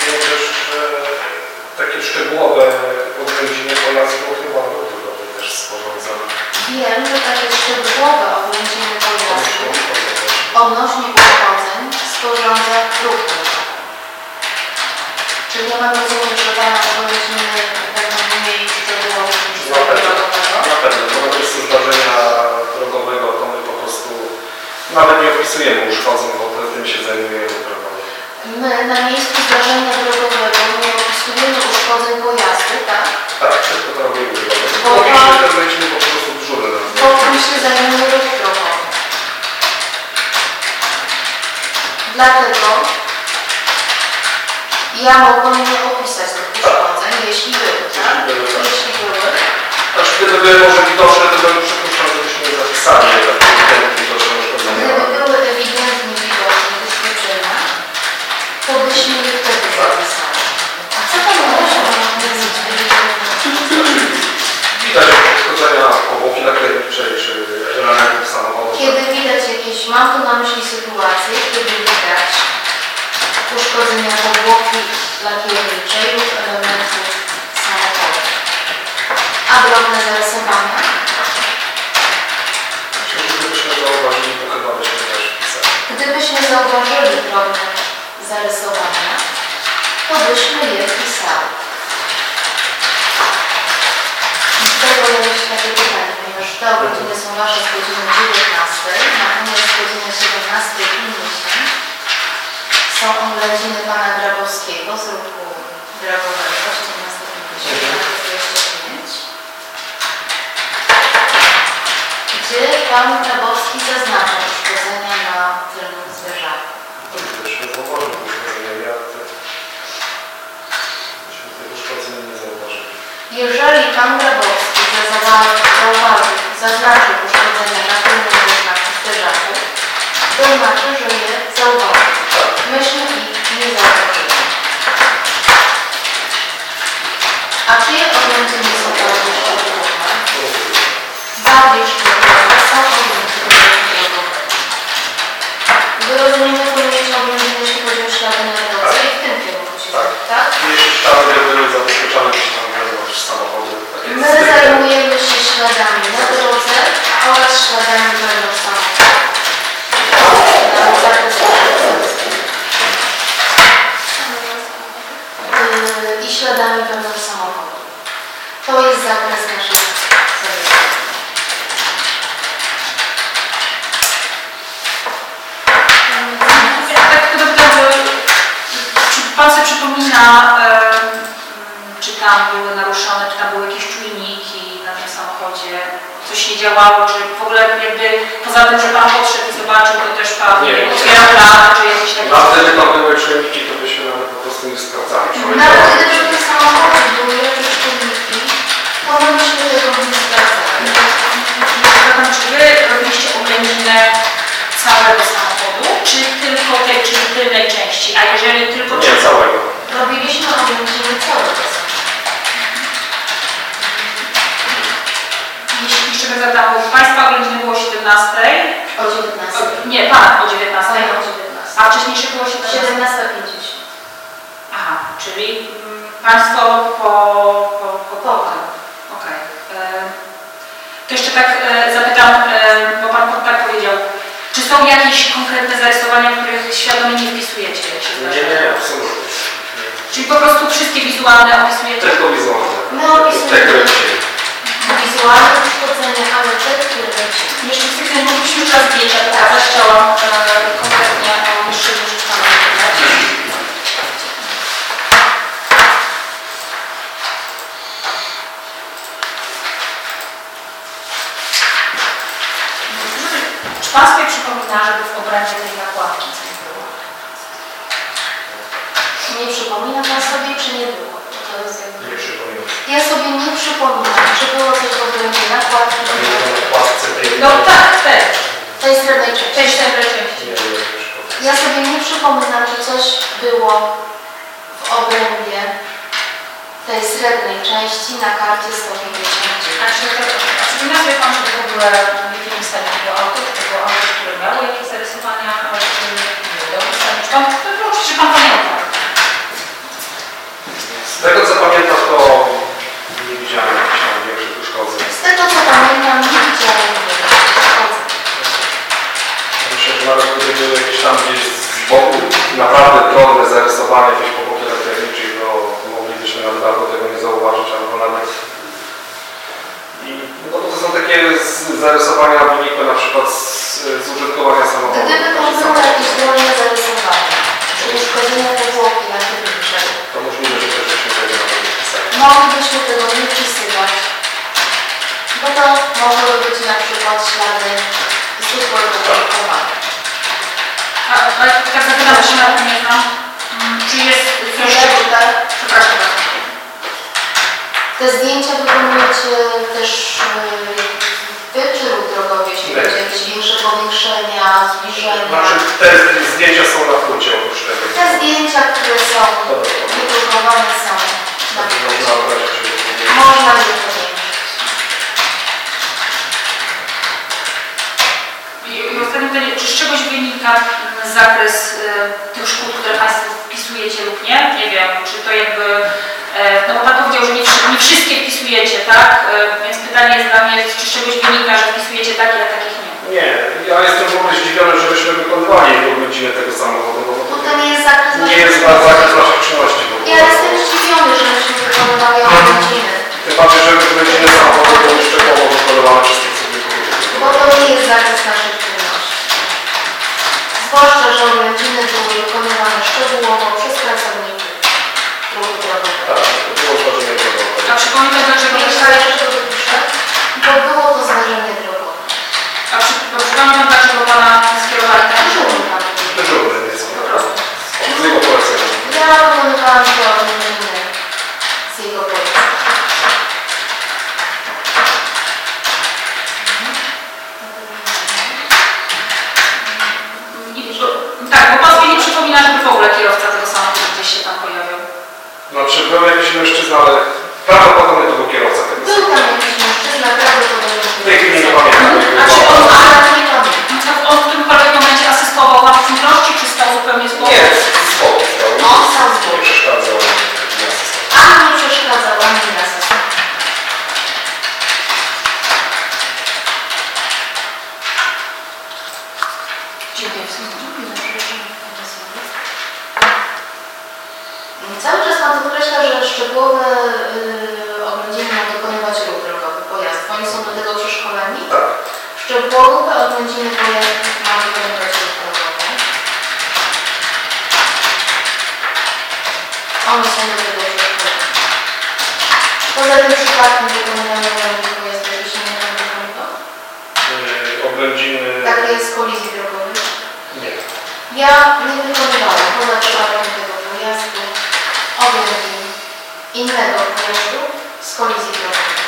też, że takie szczegółowe oględziny pojazdu chyba drogowy też sporządzone. Wiem, że takie szczegółowe oględziny pojazdu odnośnie uszkodzeń sporządza ruch drogowy. Czyli ja mam rozumieć, że Pana oględziny będą mniej szczegółowe niż drogowego? Na pewno, bo na miejscu zdarzenia drogowego to my po prostu nawet nie opisujemy uszkodzeń, bo tym się zajmujemy drogowo. My na miejscu zdarzenia drogowego nie opisujemy uszkodzeń pojazdu, tak? Tak, tylko to robimy drogowe. Bo to lecimy po prostu w żurę. Bo tym się zajmuje ruch drogowy. Dlatego ja mogłam nie opisać tych uszkodzeń, jeśli były, tak? Jeśli były. Znaczy, gdyby były może widoczne, to bym przypuszczał, żebyśmy nie zapisali widoczne uszkodzenia. Gdyby były ewidentnie widoczne wyświetlenia, to byśmy je wtedy zapisali. A co to może być Widać uszkodzenia powłoki naklejniczej czy elementów samochodu. Kiedy widać jakieś, mam tu na myśli sytuację, kiedy widać uszkodzenia powłoki lakierniczej lub elementów samochodu. A drobne zarysowania? Gdybyśmy zauważyli, to chyba byśmy też pisali. Gdybyśmy zauważyli drobne zarysowania, to byśmy je pisali. Dlatego ja się takie pytanie, ponieważ te godziny są Wasze z godziny 19, natomiast z godziny 17:50 są oględziny Pana Grabowskiego z ruchu drogowego 17:25, gdzie Pan Grabowski zaznacza uszkodzenia na tylnym zderzaku. Gdybyśmy zauważyli uszkodzenia, ja tych uszkodzeń nie zauważyli. Jeżeli Pan Grabowski zaznaczył uszkodzenia na tylnym zderzaku, to znaczy, że je zauważył. Myśmy ich nie zauważyli. A czyje oględziny są bardziej szczegółowe? Bardziej szczegółowe są oględziny drogowego. Wy rozumiecie, pojęcie oględziny, jeśli chodzi o ślady na drodze i w tym kierunku się tak? Jeśli ślady były zabezpieczone gdzieś tam wewnątrz samochodu. My zajmujemy się śladami na drodze oraz śladami wewnątrz samochodu. I śladami wewnątrz samochodu. To jest zakres naszych zaleceń. Tak dopytam, czy Pan sobie przypomina, czy tam były naruszone, czy tam były jakieś czujniki na tym samochodzie, coś nie działało, czy w ogóle jakby poza tym, że Pan podszedł i zobaczył, to też Pan otwierał plan, czy jakieś takie... Nawet gdyby tam były czujniki, to byśmy nawet po prostu nie sprawdzali. Nawet gdyby w tym samochodzie były jakieś czujniki, to my byśmy tego nie sprawdzali. Czy Wy robiliście oględzinę całego samochodu, czy tylko tej, czy tylnej części, a jeżeli tylko... Nie, całego. Robiliśmy oględziny całego samochodu. Jeśli jeszcze bym zadała, Państwa oględziny było o 17. O 19. Nie, Pan o 19. O 19. A wcześniejsze było 17. 17:50. Aha, czyli Państwo po okej. To jeszcze tak zapytam, bo Pan tak powiedział, czy są jakieś konkretne zarysowania, których świadomie nie wpisujecie? Nie, absolutnie. Czyli po prostu wszystkie wizualne opisujecie? Tylko wizualne. My opisujemy wizualne uszkodzenia, ale te, które lecimy. Jeszcze w sekcji mogliśmy już raz zdjęcia pokazać, chciałam konkretnie o niższych rzeczy Pana powiedzieć. Czy Pan sobie przypomina, żeby w obrębie tej nakładki coś było? Nie przypomina Pan sobie, czy nie było? To jest jakby... Nie przypominam. Ja sobie nie przypominam, czy było coś w obrębie nakładki. No tak, Tej srebrnej części. tej srebrnej części. Ja sobie nie przypominam, czy coś było w obrębie tej srebrnej części na karcie 150. A przypomina sobie Pan, że w ogóle w jakim stanie tego auto, które miało jakieś zarysowania, ale czy nie było w stanie? Czy Pan pamięta? naprawdę drobne zarysowanie jakiejś po pokierach technicznych, no moglibyśmy nawet albo tego nie zauważyć, albo nawet no to są takie zarysowania wynikłe na przykład z użytkowania samochodu. Gdyby to było jakieś drobne zarysowanie, czy uszkodzenia powłoki natywniczej, to możliwe, że też byśmy tego nawet nie wpisali. moglibyśmy tego nie wpisywać, bo to mogły być na przykład ślady zwykłego użytkowania. Ale tak zapytam się na tym, nie znam, czy jest coś, przepraszam bardzo. Te zdjęcia wykonujecie też wy, czy ruch drogowy, jeśli będzie jakieś większe powiększenia, zbliżenia? Znaczy te zdjęcia są na płycie oprócz tego. Te zdjęcia, które są wydrukowane są na płycie. Można je powiększyć. I ostatnie pytanie, czy z czegoś wynika zakres tych szkód, które Państwo wpisujecie lub nie? Nie wiem, czy to jakby, no bo Pan powiedział, że nie wszystkie wpisujecie, tak? Więc pytanie jest dla mnie, czy z czegoś wynika, że wpisujecie takie, a takich nie? Nie, ja jestem w ogóle zdziwiony, żebyśmy wykonywali godziny tego samochodu, bo Bo to nie jest zakres nie jest zakres naszych czynności. Ja jestem zdziwiony, że myśmy wykonywali godziny. Tym bardziej, że godziny samochodu były szczegółowo wykonowane przez tych Bo to nie jest zakres naszych czynności. Zwłaszcza, że oględziny były wykonywane szczegółowo przez pracowników ruchu drogowego. Tak, to było zdarzenie drogowe. A przypomnę dlaczego Jeszcze to wypiszę, bo było to zdarzenie drogowe. A przypomnę Pan dlaczego Pana skierowali tam? Dyżurny jest po prostu. Z jego polecenia. Ja wykonywałam te oględziny z jego polecenia. Tak, bo Pan sobie nie przypomina, żeby w ogóle kierowca tego samochodu gdzieś się tam pojawił. Znaczy był jakiś mężczyzna, ale prawdopodobnie to był kierowca tego Był tam jakiś mężczyzna, prawdopodobnie. W tej chwili nie pamiętam. A czy on, Ale nie pamiętam. on w którymkolwiek momencie asystował Wam w czynności, czy stał zupełnie z boku? Nie, z boku stał. On stał z boku. Nie przeszkadzał. Ani nie przeszkadzał, ani nie asystował. Dziękuję. Cały czas Pan podkreśla, że szczegółowe oględziny ma dokonywać ruch drogowy pojazdów. Oni są do tego przeszkoleni? Tak. Szczegółowe oględziny pojazdów ma wykonywać ruch drogowy. One są do tego przeszkoleni. Poza tym przypadkiem wykonywania oględzin pojazdów, jeśli nie tam wykonywał? Oględziny... Takie jest kolizji drogowej? Nie. Ja nie wykonywałam poza przypadkiem tego pojazdu oględzin innego pojazdu z kolizji drogowej.